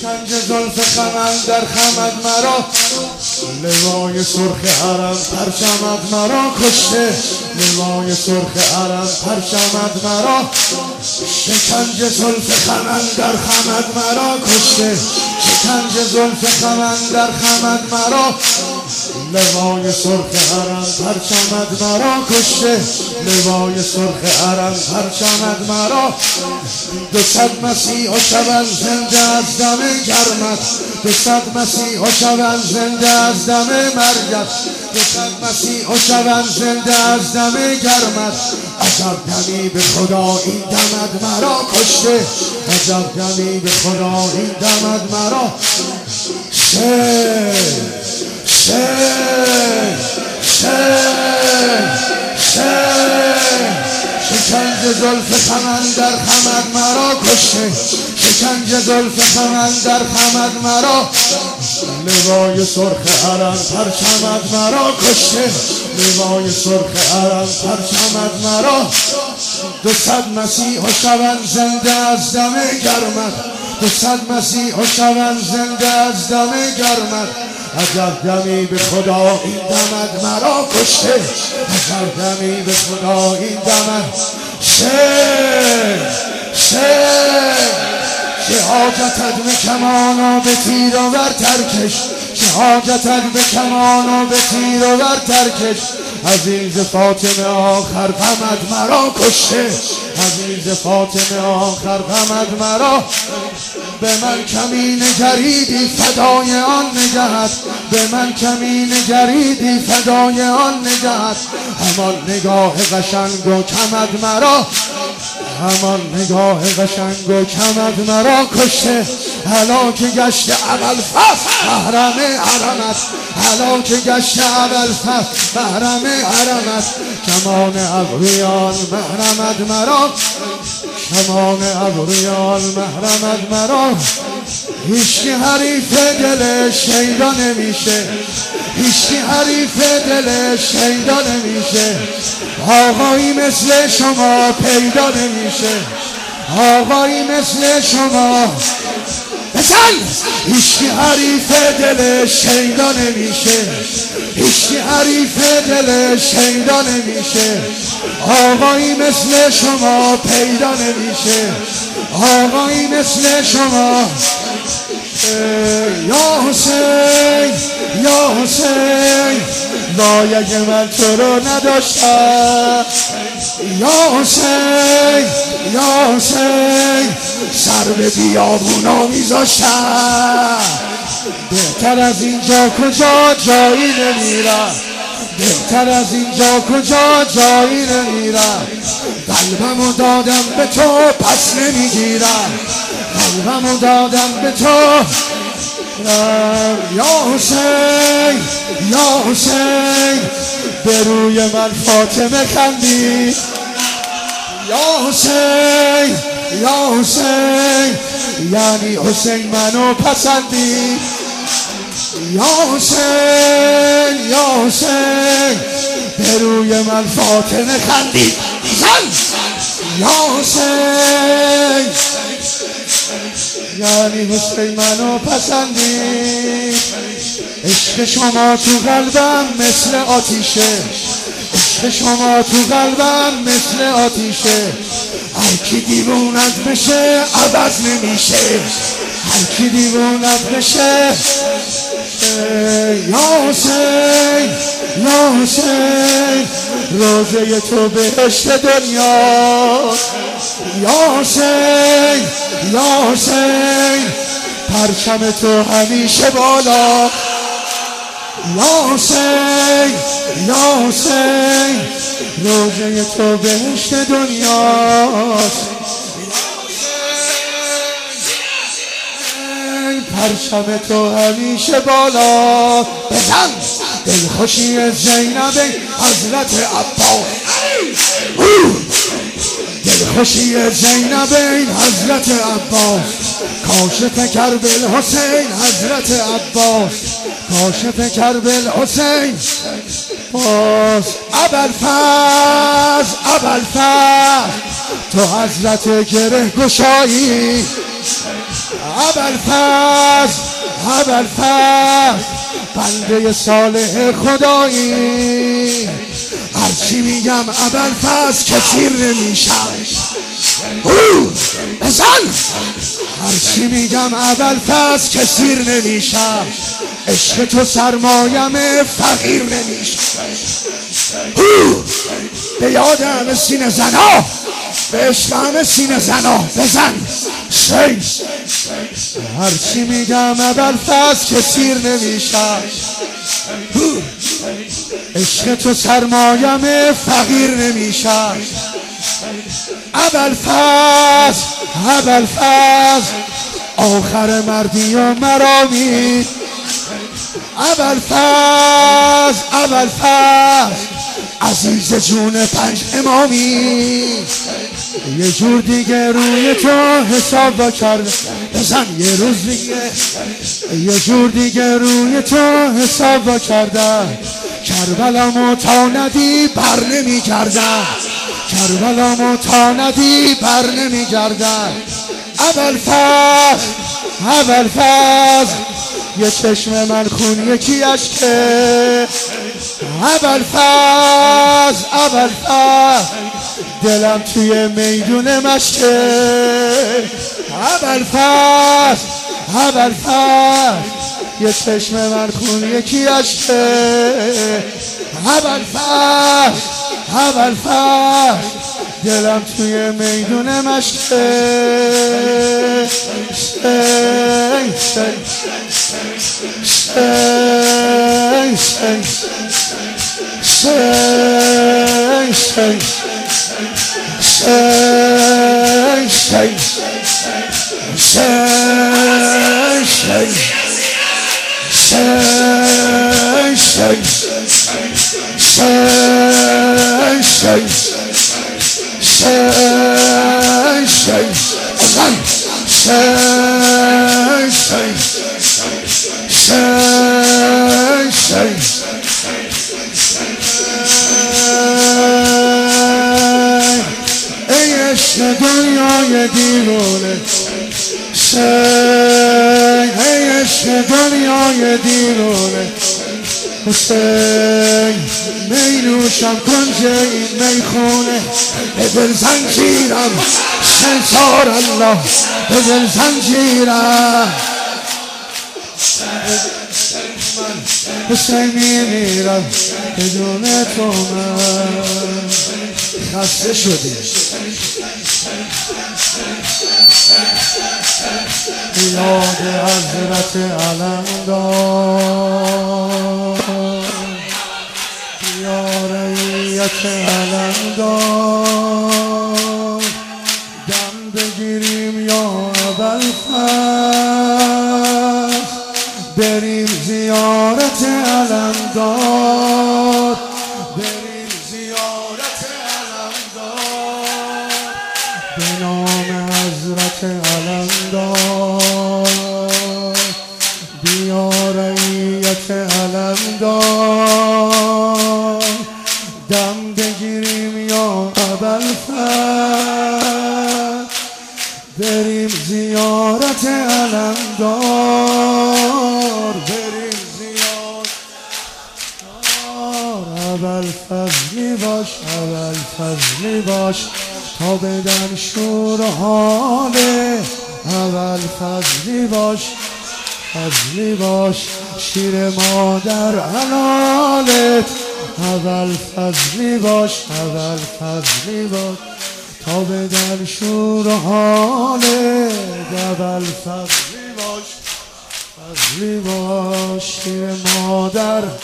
شکنج زلف خمن در خمد مرا، لوای سرخ حرم پرچمت مرا کشته، لوای سرخ حرم پرچمت مرا، شکنج زلف خمن در خمد مرا کشته، شکنج زلف خمن در خمد مرا، لوای سرخ حرم پرچمت مرا کشته، لوای سرخ حرم پرچمت مرا. 200 مسیحا شوند زنده از دم گرمت، 200 مسیحا شوند زنده از دم مرگت، 200 مسیحا شوند زنده از دم گرمت. عجب دمی به خدا این دمت مرا کشته، عجب دمی به خدا این دمت مرا. شکنج زلف خمن در خمد مرا کشته، شکنج زلف خمن در خمد مرا، لوای سرخ حرم پرچمت مرا کشته، لوای سرخ حرم پرچمت مرا. 200 مسیحا شوند زنده از دم گرمت، 200 مسیحا شوند زنده از دم گرمت. عجب دمی به خدا این دمت مرا کشته، عجب دمی به خدا این دمت. چه حاجتت به کمان و به تیر و بر ترکش، چه حاجتت به کمان و به تیر و بر ترکش. عزیز فاطمه آخر غمت مرا کشته، عزیز فاطمه آخر غمت مرا. به من کمین گریدی فدای آن نگهت، به من کمین گریدی فدای آن نگهت. همان نگاه قشنگ و کمت مرا، همان نگاه قشنگ و کمت مرا کشته. هلاک گشت ابوالفضل محرم حرمت، هلاک گشت ابوالفضل محرم حرمت. کمان ابرویان محرمت مرا، کمان ابرویان محرمت مرا. هیچکی حریف دل شیدا نمیشه، هیچکی حریف دل شیدا نمیشه. آقایی مثل شما پیدا نمیشه، آقایی مثل شما. بزن! هیچکی حریف دل شیدا نمیشه، هیچکی حریف دل شیدا نمیشه. آقایی مثل شما پیدا نمیشه، آقایی مثل شما. یا حسین یا حسین، وای اگه من تو رو نداشتم. یا حسین یا حسین، سر به بیابونا میذاشتم. بهتر از اینجا کجا جایی نمیرم، بهتر از اینجا کجا جایی نمیرم. قلبمو دادم به تو پس نمیگیرم، قلبمو دادم به تو. یا حسین یا حسین، به روی من فاطمه خندی. یا حسین یا حسین، یعنی حسین منو پسندی. یا حسین یا حسین، به روی من فاطمه خندی. زن! یا حسین، یعنی حسین منو پسندی. عشق شما تو قلبم مثل آتیشه، عشق شما تو قلبم مثل آتیشه. هر کی دیوونت بشه عوض نمیشه، هر کی دیوونت بشه. یا حسین یا حسین، روزه تو بهشت دنیا. یا حسین یا حسین، پرچم تو همیشه بالا. یا حسین یا حسین، روزه تو بهشت دنیاست. پرچم تو همیشه بالا. بزن! دلخوشی زینب حضرت عباس، دلخوشی زینب حضرت عباس. کاشف کربل حسین حضرت عباس، کاشف کربل حسین باز. ابوالفضل ابوالفضل، تو حضرت گره گشایی. ابوالفضل بنده صالح خدایی، هرچی میگم ابوالفضل که سیر نمیشم. بزن. هرچی میگم ابوالفضل که سیر نمیشم، عشق تو سرمایم فقیر نمیشم. به یاد همه سینه زنا، به عشق همه سینه زنا بزن. هرچی میگم ابوالفضل که سیر نمیشم، عشق تو سرمایم فقیر نمیشم. ابوالفضل آخر مردی و مرامی. ابوالفضل عزیز جون 5 امامی، یه جور دیگه روی تو حساب با کرده. بزن. یه روز دیگه یه جور دیگه روی تو حساب با کردن، کربلامو تا ندی بر نمی کردن، کربلامو تا ندی بر نمی کردن. ابوالفضل یه چشم من خون یکی اشکه. ابوالفضل دلم توی میدون مشکه. ابوالفضل یه چشم من خون یکی اشکه. ابوالفضل دلم توی میدون مشکه. ای عشق دنیای دیوانه، ای عشق دنیای دیوانه، حسین می نوشم کنج این میخونه. به دل زنجیرم سنسار الله، به دل زنجیرم حسین میمیرم بدون تو. من خسته شدی یاد حضرت علمدار، یا رعیت علمدار، دم بگیریم یا ابوالفضل، بریم زیارت علمدار، بریم زیارت علمدار، به نام حضرت علمدار، بیا رعیت علمدار، دم بگیریم یا ابوالفضل، بریم زیارت علمدار، بریم زیارت. ابوالفضلی باش، ابوالفضلی باش تا بدن شور و حاله. ابوالفضلی باش، فضلی باش شیر مادر حلالت. ابوالفضلی باش، ابوالفضلی باش تا بدن شور و حالت. ابوالفضلی باش، فضلی باش شیر مادر حلالت.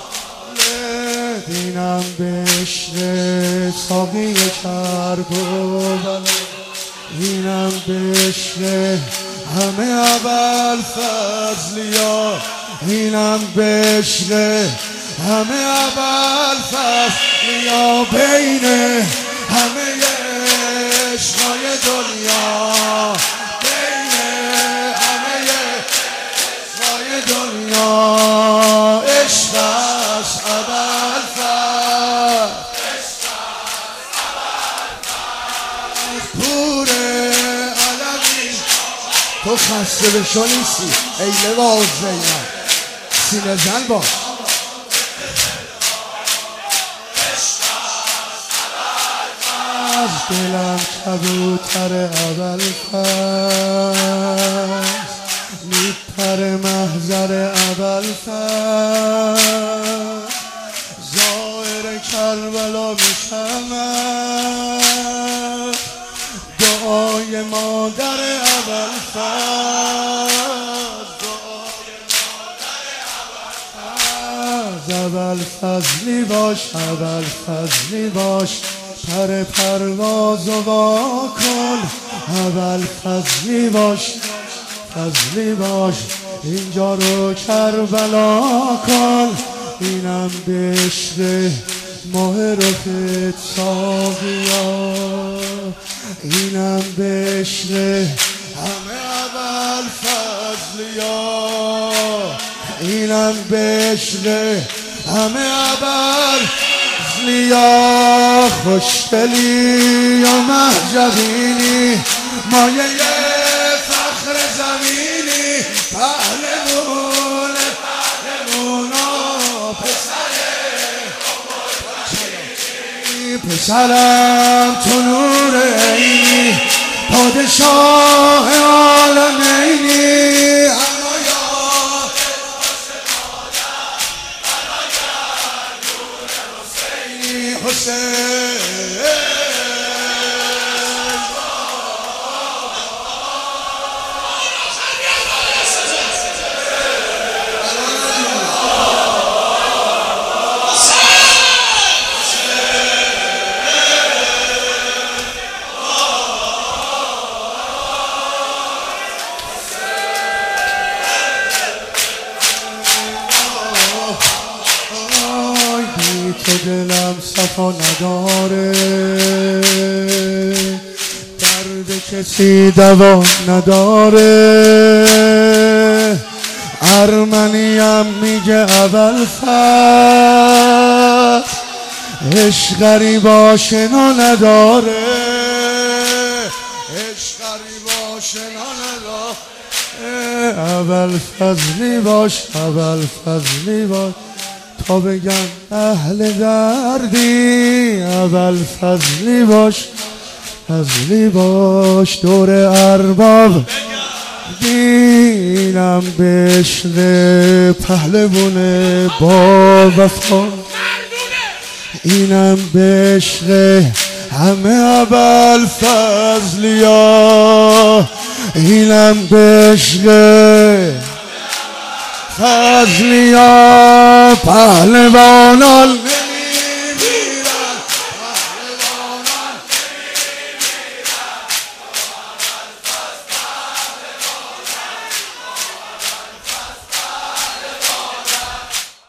اینم بشر ساقی کرد و بلد، اینم بشر همه ابوالفضلیا، اینم بشر همه ابوالفضلیا، بین همه عشقای دنیا، بین همه عشقای دنیا عشق است ابوالفضل، پور علمی تو خسته بسته به شو نیستی ای لواء زینب سینه زن باش از دلم کبوتر ابوالفضل میپر محضر ابوالفضل زائر کربلا میشم دعای مادر ابوالفضل ابوالفضلی باش ابوالفضلی باش پر پرواز و وا کن ابوالفضلی باش فضلی باش اینجا رو کربلا کن اینم به عشق ماه رخت ساقیا اینم به عشق همه ابوالفضلیا اینم به عشق همه ابوالفضلیا خوشدلی و محجبینی مایه فخر زمینی پهلوون پهلوونا پسرم تو نور عینی پادشاه عالمینی اما یا حسین تو دلم صفا نداره درد کسی دوا نداره ارمنیم میگه ابوالفضل عشق غریبا شنا نداره عشق غریبا شنا نداره ابوالفضلی باش ابوالفضلی باش تا بگم اهل دردی ابوالفضلی باش فضلی باش دور ارباب دینم به عشق پهلوون با وفا اینم به عشق همه ابوالفضلیا اینم به عشق فضلیا پهلوانان